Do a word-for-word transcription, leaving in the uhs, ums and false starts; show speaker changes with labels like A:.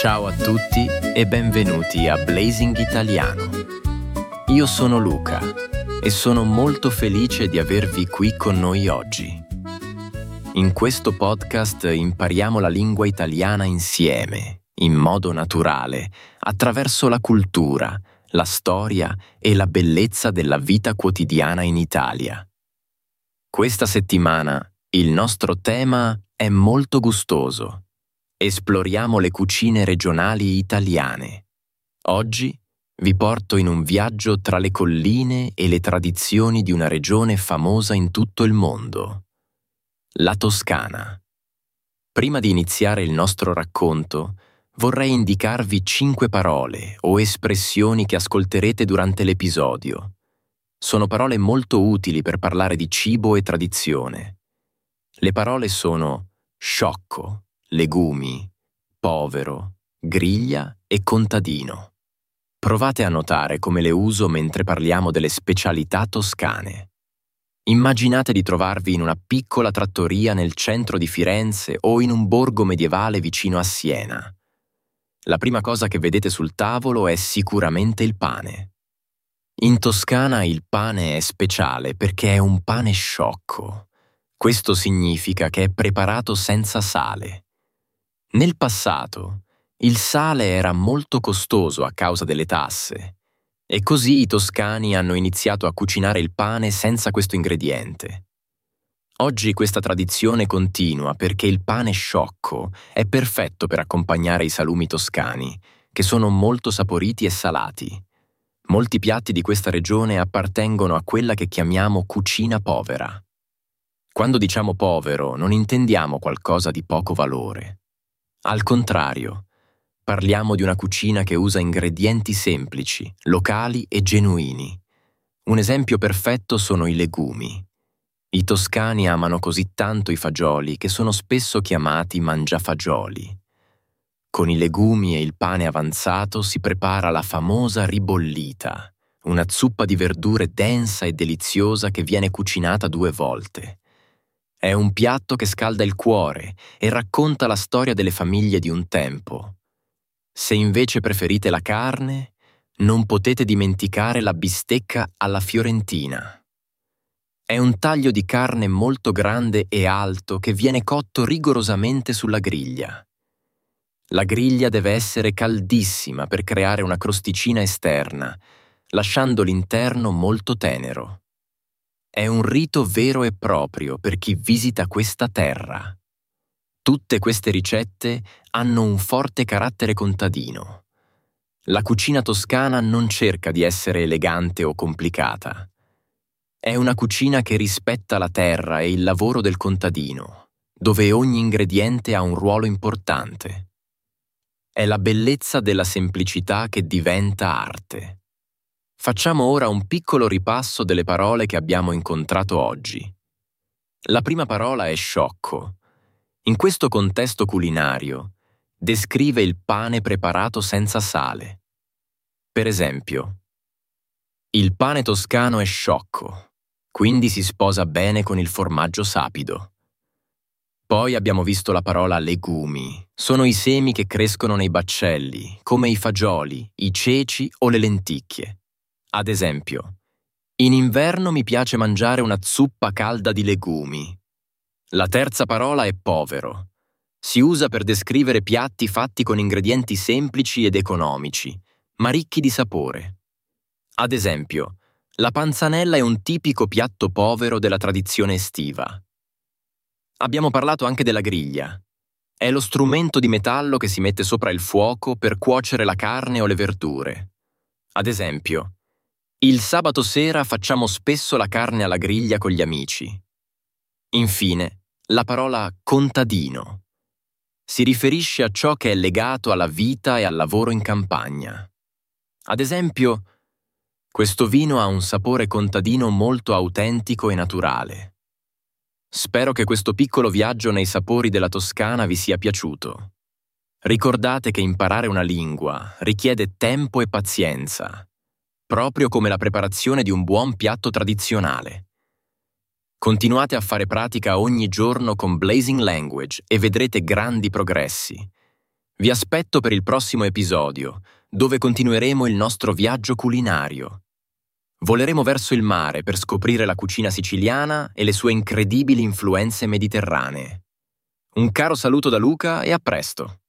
A: Ciao a tutti e benvenuti a Blazing Italiano. Io sono Luca e sono molto felice di avervi qui con noi oggi. In questo podcast impariamo la lingua italiana insieme, in modo naturale, attraverso la cultura, la storia e la bellezza della vita quotidiana in Italia. Questa settimana il nostro tema è molto gustoso. Esploriamo le cucine regionali italiane. Oggi vi porto in un viaggio tra le colline e le tradizioni di una regione famosa in tutto il mondo, la Toscana. Prima di iniziare il nostro racconto, vorrei indicarvi cinque parole o espressioni che ascolterete durante l'episodio. Sono parole molto utili per parlare di cibo e tradizione. Le parole sono sciocco, legumi, povero, griglia e contadino. Provate a notare come le uso mentre parliamo delle specialità toscane. Immaginate di trovarvi in una piccola trattoria nel centro di Firenze o in un borgo medievale vicino a Siena. La prima cosa che vedete sul tavolo è sicuramente il pane. In Toscana il pane è speciale perché è un pane sciocco. Questo significa che è preparato senza sale. Nel passato, il sale era molto costoso a causa delle tasse, e così i toscani hanno iniziato a cucinare il pane senza questo ingrediente. Oggi questa tradizione continua perché il pane sciocco è perfetto per accompagnare i salumi toscani, che sono molto saporiti e salati. Molti piatti di questa regione appartengono a quella che chiamiamo cucina povera. Quando diciamo povero, non intendiamo qualcosa di poco valore. Al contrario, parliamo di una cucina che usa ingredienti semplici, locali e genuini. Un esempio perfetto sono i legumi. I toscani amano così tanto i fagioli che sono spesso chiamati mangiafagioli. Con i legumi e il pane avanzato si prepara la famosa ribollita, una zuppa di verdure densa e deliziosa che viene cucinata due volte. È un piatto che scalda il cuore e racconta la storia delle famiglie di un tempo. Se invece preferite la carne, non potete dimenticare la bistecca alla fiorentina. È un taglio di carne molto grande e alto che viene cotto rigorosamente sulla griglia. La griglia deve essere caldissima per creare una crosticina esterna, lasciando l'interno molto tenero. È un rito vero e proprio per chi visita questa terra. Tutte queste ricette hanno un forte carattere contadino. La cucina toscana non cerca di essere elegante o complicata. È una cucina che rispetta la terra e il lavoro del contadino, dove ogni ingrediente ha un ruolo importante. È la bellezza della semplicità che diventa arte. Facciamo ora un piccolo ripasso delle parole che abbiamo incontrato oggi. La prima parola è sciocco. In questo contesto culinario, descrive il pane preparato senza sale. Per esempio, il pane toscano è sciocco, quindi si sposa bene con il formaggio sapido. Poi abbiamo visto la parola legumi. Sono i semi che crescono nei baccelli, come i fagioli, i ceci o le lenticchie. Ad esempio, in inverno mi piace mangiare una zuppa calda di legumi. La terza parola è povero. Si usa per descrivere piatti fatti con ingredienti semplici ed economici, ma ricchi di sapore. Ad esempio, la panzanella è un tipico piatto povero della tradizione estiva. Abbiamo parlato anche della griglia. È lo strumento di metallo che si mette sopra il fuoco per cuocere la carne o le verdure. Ad esempio, il sabato sera facciamo spesso la carne alla griglia con gli amici. Infine, la parola contadino. Si riferisce a ciò che è legato alla vita e al lavoro in campagna. Ad esempio, questo vino ha un sapore contadino molto autentico e naturale. Spero che questo piccolo viaggio nei sapori della Toscana vi sia piaciuto. Ricordate che imparare una lingua richiede tempo e pazienza, proprio come la preparazione di un buon piatto tradizionale. Continuate a fare pratica ogni giorno con Blazing Language e vedrete grandi progressi. Vi aspetto per il prossimo episodio, dove continueremo il nostro viaggio culinario. Voleremo verso il mare per scoprire la cucina siciliana e le sue incredibili influenze mediterranee. Un caro saluto da Luca e a presto!